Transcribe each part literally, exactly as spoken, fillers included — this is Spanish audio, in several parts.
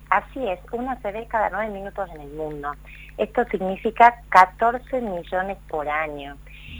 Así es, uno se ve cada nueve minutos en el mundo. Esto significa catorce millones por año.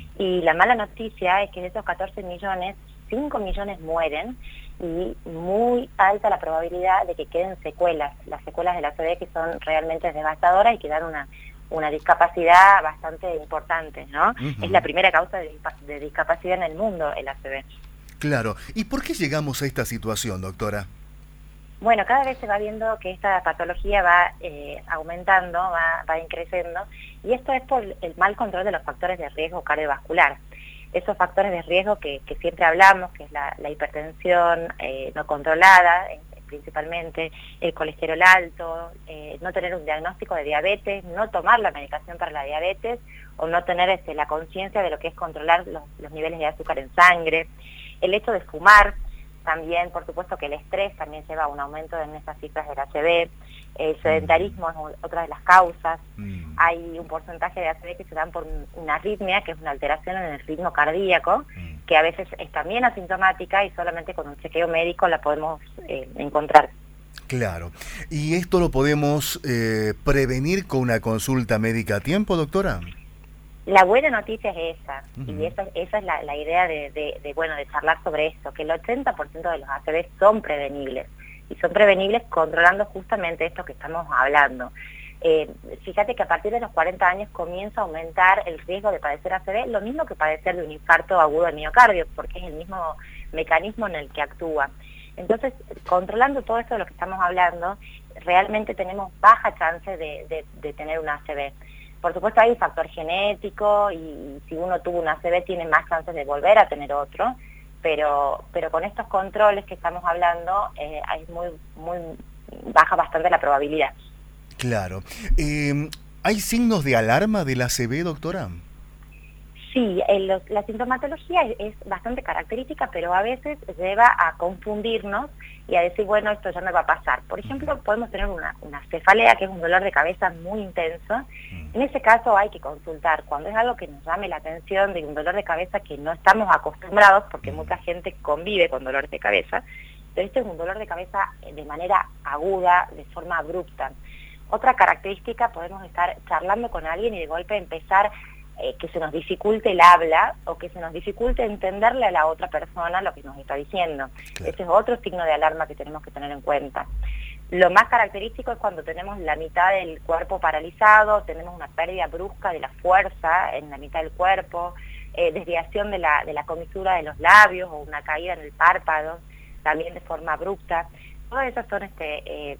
Y la mala noticia es que de esos catorce millones, cinco millones mueren y muy alta la probabilidad de que queden secuelas. Las secuelas de la A C V que son realmente devastadoras y que dan una, una discapacidad bastante importante, ¿no? Uh-huh. Es la primera causa de, de discapacidad en el mundo, el A C V. Claro. ¿Y por qué llegamos a esta situación, doctora? Bueno, cada vez se va viendo que esta patología va eh, aumentando, va, va increciendo, y esto es por el mal control de los factores de riesgo cardiovascular. Esos factores de riesgo que, que siempre hablamos, que es la, la hipertensión eh, no controlada, eh, principalmente el colesterol alto, eh, no tener un diagnóstico de diabetes, no tomar la medicación para la diabetes, o no tener este, la conciencia de lo que es controlar los, los niveles de azúcar en sangre, el hecho de fumar. También, por supuesto, que el estrés también lleva a un aumento en estas cifras del A C V. El sedentarismo es otra de las causas. Mm. Hay un porcentaje de A C V que se dan por una arritmia, que es una alteración en el ritmo cardíaco, mm. que a veces es también asintomática y solamente con un chequeo médico la podemos eh, encontrar. Claro. ¿Y esto lo podemos eh, prevenir con una consulta médica a tiempo, doctora? La buena noticia es esa, uh-huh. y esa, esa es la, la idea de, de, de, bueno, de charlar sobre esto, que el ochenta por ciento de los A C V son prevenibles, y son prevenibles controlando justamente esto que estamos hablando. Eh, fíjate que a partir de los cuarenta años comienza a aumentar el riesgo de padecer A C V, lo mismo que padecer de un infarto agudo del miocardio, porque es el mismo mecanismo en el que actúa. Entonces, controlando todo esto de lo que estamos hablando, realmente tenemos baja chance de, de, de tener un A C V. Por supuesto hay un factor genético y, y si uno tuvo un A C V tiene más chances de volver a tener otro, pero pero con estos controles que estamos hablando eh, hay muy muy baja bastante la probabilidad. Claro. Eh, ¿Hay signos de alarma del A C V, doctora? Sí, el, la sintomatología es, es bastante característica, pero a veces lleva a confundirnos y a decir, bueno, esto ya me va a pasar. Por ejemplo, podemos tener una, una cefalea, que es un dolor de cabeza muy intenso. En ese caso hay que consultar. Cuando es algo que nos llame la atención de un dolor de cabeza que no estamos acostumbrados, porque mucha gente convive con dolores de cabeza, pero este es un dolor de cabeza de manera aguda, de forma abrupta. Otra característica, podemos estar charlando con alguien y de golpe empezar Eh, que se nos dificulte el habla o que se nos dificulte entenderle a la otra persona lo que nos está diciendo. Claro. Ese es otro signo de alarma que tenemos que tener en cuenta. Lo más característico es cuando tenemos la mitad del cuerpo paralizado, tenemos una pérdida brusca de la fuerza en la mitad del cuerpo, eh, desviación de la, de la comisura de los labios o una caída en el párpado, también de forma abrupta. Todas esas son este, eh,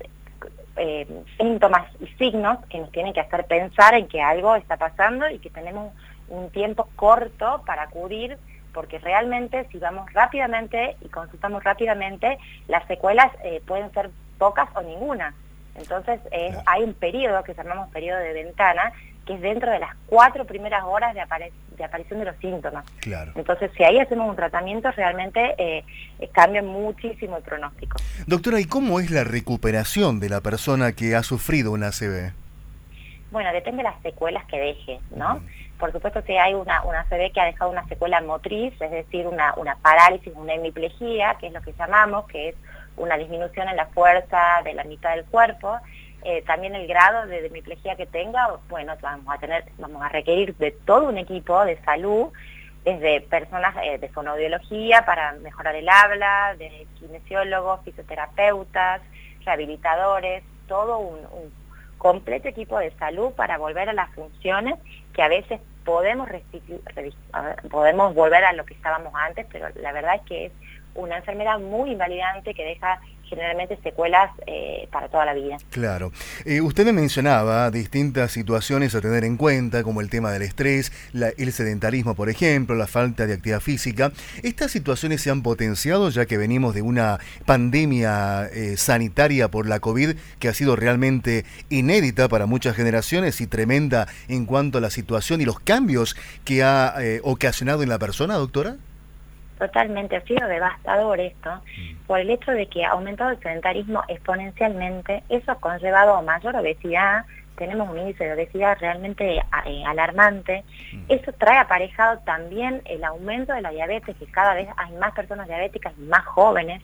Eh, síntomas y signos que nos tienen que hacer pensar en que algo está pasando y que tenemos un tiempo corto para acudir, porque realmente si vamos rápidamente y consultamos rápidamente, las secuelas eh, pueden ser pocas o ninguna. Entonces eh, claro. hay un periodo que llamamos periodo de ventana, que es dentro de las cuatro primeras horas de, apare de aparición de los síntomas. Claro. Entonces, si ahí hacemos un tratamiento, realmente eh, eh, cambia muchísimo el pronóstico. Doctora, ¿y cómo es la recuperación de la persona que ha sufrido una A C V? Bueno, depende de las secuelas que deje, ¿no? Uh-huh. Por supuesto, si hay una, una A C V que ha dejado una secuela motriz, es decir, una, una parálisis, una hemiplegia, que es lo que llamamos, que es una disminución en la fuerza de la mitad del cuerpo, Eh, también el grado de hemiplegia que tenga, bueno, vamos a tener, vamos a requerir de todo un equipo de salud, desde personas eh, de fonoaudiología para mejorar el habla, de kinesiólogos, fisioterapeutas, rehabilitadores, todo un, un completo equipo de salud para volver a las funciones que a veces podemos restituir, podemos volver a lo que estábamos antes, pero la verdad es que es una enfermedad muy invalidante que deja generalmente secuelas eh, para toda la vida. Claro. Eh, usted me mencionaba distintas situaciones a tener en cuenta, como el tema del estrés, la, el sedentarismo, por ejemplo, la falta de actividad física. ¿Estas situaciones se han potenciado ya que venimos de una pandemia eh, sanitaria por la COVID que ha sido realmente inédita para muchas generaciones y tremenda en cuanto a la situación y los cambios que ha eh, ocasionado en la persona, doctora? Totalmente, ha sido devastador esto, por el hecho de que ha aumentado el sedentarismo exponencialmente. Eso ha conllevado a mayor obesidad, tenemos un índice de obesidad realmente eh, alarmante. Eso trae aparejado también el aumento de la diabetes, que cada vez hay más personas diabéticas y más jóvenes.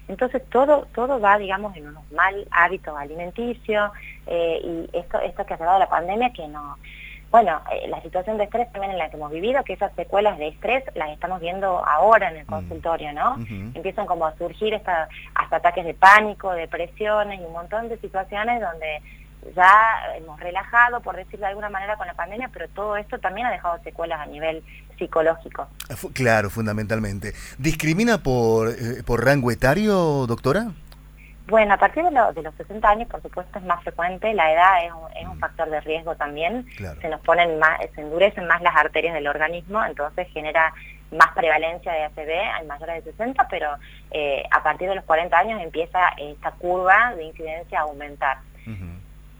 Entonces todo todo va, digamos, en unos mal hábitos alimenticios, eh, y esto esto que ha llevado la pandemia, que no... Bueno, eh, la situación de estrés también en la que hemos vivido, que esas secuelas de estrés las estamos viendo ahora en el consultorio, ¿no? Uh-huh. Empiezan como a surgir esta, hasta ataques de pánico, depresiones y un montón de situaciones donde ya hemos relajado, por decirlo de alguna manera, con la pandemia, pero todo esto también ha dejado secuelas a nivel psicológico. Claro, fundamentalmente. ¿Discrimina por, eh, por rango etario, doctora? Bueno, a partir de, lo, de los sesenta años, por supuesto, es más frecuente. La edad es un, es un factor de riesgo también. Claro. Se nos ponen más, se endurecen más las arterias del organismo, entonces genera más prevalencia de A C V en mayores de sesenta, pero eh, a partir de los cuarenta años empieza esta curva de incidencia a aumentar. Uh-huh.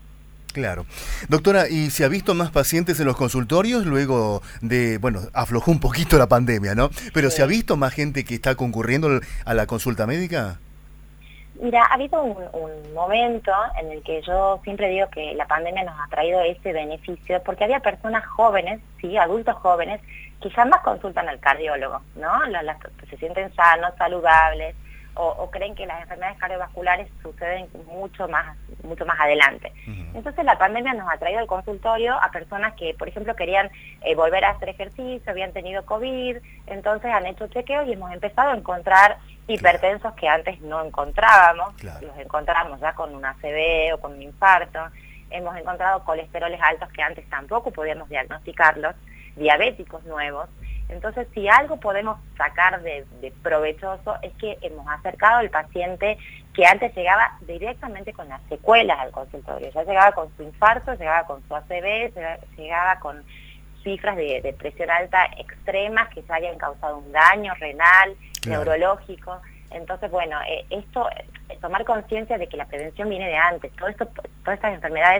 Claro. Doctora, ¿y se ha visto más pacientes en los consultorios luego de, bueno, aflojó un poquito la pandemia, ¿no? Pero sí. ¿Se ha visto más gente que está concurriendo a la consulta médica? Mira, ha habido un, un momento en el que yo siempre digo que la pandemia nos ha traído ese beneficio, porque había personas jóvenes, sí, adultos jóvenes, que jamás consultan al cardiólogo, ¿no? Las, las, se sienten sanos, saludables, o, o creen que las enfermedades cardiovasculares suceden mucho más, mucho más adelante. Uh-huh. Entonces la pandemia nos ha traído al consultorio a personas que, por ejemplo, querían eh, volver a hacer ejercicio, habían tenido COVID, entonces han hecho chequeos y hemos empezado a encontrar hipertensos, claro, que antes no encontrábamos, claro, los encontramos ya con un A C V o con un infarto, hemos encontrado colesteroles altos que antes tampoco podíamos diagnosticarlos, diabéticos nuevos. Entonces, si algo podemos sacar de, de provechoso es que hemos acercado al paciente que antes llegaba directamente con las secuelas al consultorio, ya llegaba con su infarto, llegaba con su A C V, llegaba con cifras de, de presión alta extremas que ya hayan causado un daño renal, claro, neurológico. Entonces, bueno, eh, esto, eh, tomar conciencia de que la prevención viene de antes. Todo esto, todas estas enfermedades,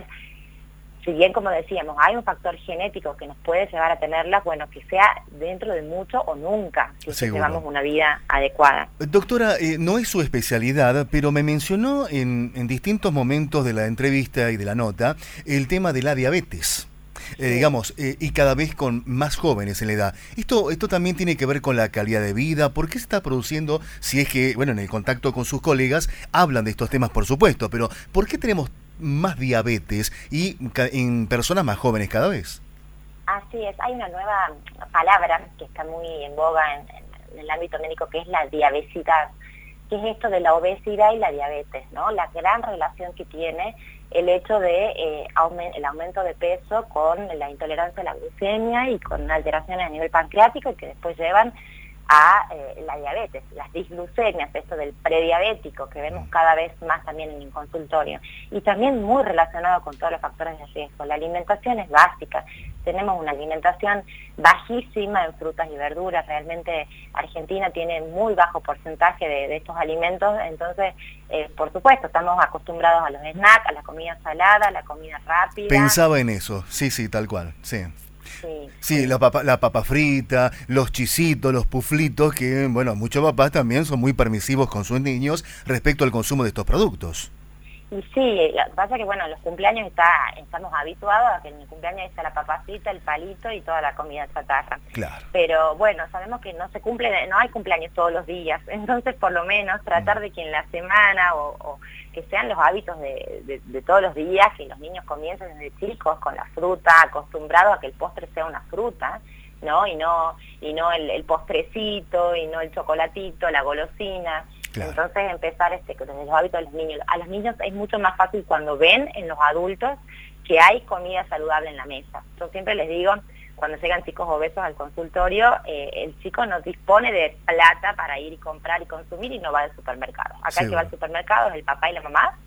si bien, como decíamos, hay un factor genético que nos puede llevar a tenerlas, bueno, que sea dentro de mucho o nunca, si llevamos una vida adecuada. Doctora, eh, no es su especialidad, pero me mencionó en, en distintos momentos de la entrevista y de la nota el tema de la diabetes. Eh, digamos, eh, y cada vez con más jóvenes en la edad. Esto esto también tiene que ver con la calidad de vida. ¿Por qué se está produciendo? Si es que, bueno, en el contacto con sus colegas hablan de estos temas, por supuesto, pero ¿por qué tenemos más diabetes y en personas más jóvenes cada vez? Así es, hay una nueva palabra que está muy en boga en, en el ámbito médico, que es la diabesidad, que es esto de la obesidad y la diabetes, ¿no? La gran relación que tiene el hecho de eh, aument el aumento de peso con la intolerancia a la glucemia y con alteraciones a nivel pancreático que después llevan a eh, la diabetes, las disglucemias, esto del prediabético que vemos cada vez más también en el consultorio, y también muy relacionado con todos los factores de riesgo. La alimentación es básica, tenemos una alimentación bajísima en frutas y verduras, realmente Argentina tiene muy bajo porcentaje de, de estos alimentos, entonces eh, por supuesto estamos acostumbrados a los snacks, a la comida salada, a la comida rápida. Pensaba en eso, sí, sí, tal cual, sí. Sí, sí, la papa, la papa frita, los chisitos, los puflitos, que bueno, muchos papás también son muy permisivos con sus niños respecto al consumo de estos productos. Y sí, lo que pasa es que bueno, en los cumpleaños está, estamos habituados a que en el cumpleaños está la papacita, el palito y toda la comida chatarra. Claro. Pero bueno, sabemos que no se cumple, no hay cumpleaños todos los días, entonces por lo menos tratar de que en la semana o, o que sean los hábitos de, de, de todos los días, que los niños comiencen desde chicos con la fruta, acostumbrados a que el postre sea una fruta, ¿no? Y no, y no el, el postrecito, y no el chocolatito, la golosina. Claro. Entonces empezar este, desde los hábitos de los niños. A los niños es mucho más fácil cuando ven en los adultos que hay comida saludable en la mesa. Yo siempre les digo, cuando llegan chicos obesos al consultorio, eh, el chico no dispone de plata para ir y comprar y consumir y no va al supermercado. Acá sí, el que va al supermercado es el papá y la mamá.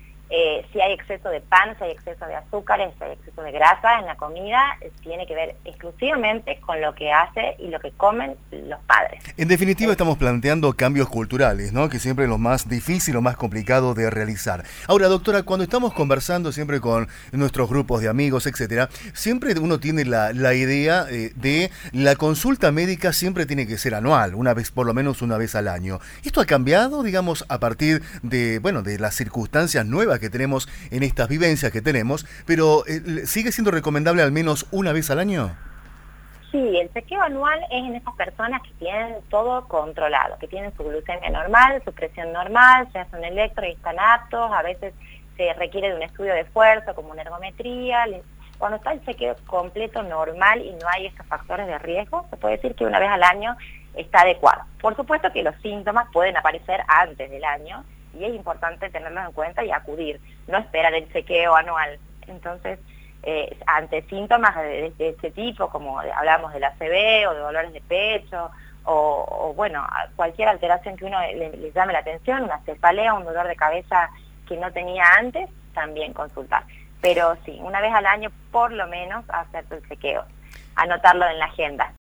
Eh, si hay exceso de pan, si hay exceso de azúcares, si hay exceso de grasa en la comida, eh, tiene que ver exclusivamente con lo que hace y lo que comen los padres. En definitiva, eh, estamos planteando cambios culturales, ¿no? Que siempre es lo más difícil, lo más complicado de realizar. Ahora, doctora, cuando estamos conversando siempre con nuestros grupos de amigos, etcétera, siempre uno tiene la, la idea eh, de la consulta médica siempre tiene que ser anual, una vez, por lo menos una vez al año. ¿Esto ha cambiado, digamos, a partir de, bueno, de las circunstancias nuevas que tenemos en estas vivencias que tenemos, pero eh, ¿sigue siendo recomendable al menos una vez al año? Sí, el chequeo anual es en esas personas que tienen todo controlado, que tienen su glucemia normal, su presión normal, se hace un electro y están aptos, a veces se requiere de un estudio de esfuerzo como una ergometría. Cuando está el chequeo completo normal y no hay estos factores de riesgo, se puede decir que una vez al año está adecuado. Por supuesto que los síntomas pueden aparecer antes del año y es importante tenerlos en cuenta y acudir, no esperar el chequeo anual. Entonces, eh, ante síntomas de, de este tipo, como hablamos del A C V o de dolores de pecho, o, o bueno, cualquier alteración que uno le, le llame la atención, una cefalea, un dolor de cabeza que no tenía antes, también consultar. Pero sí, una vez al año por lo menos hacer el chequeo, anotarlo en la agenda.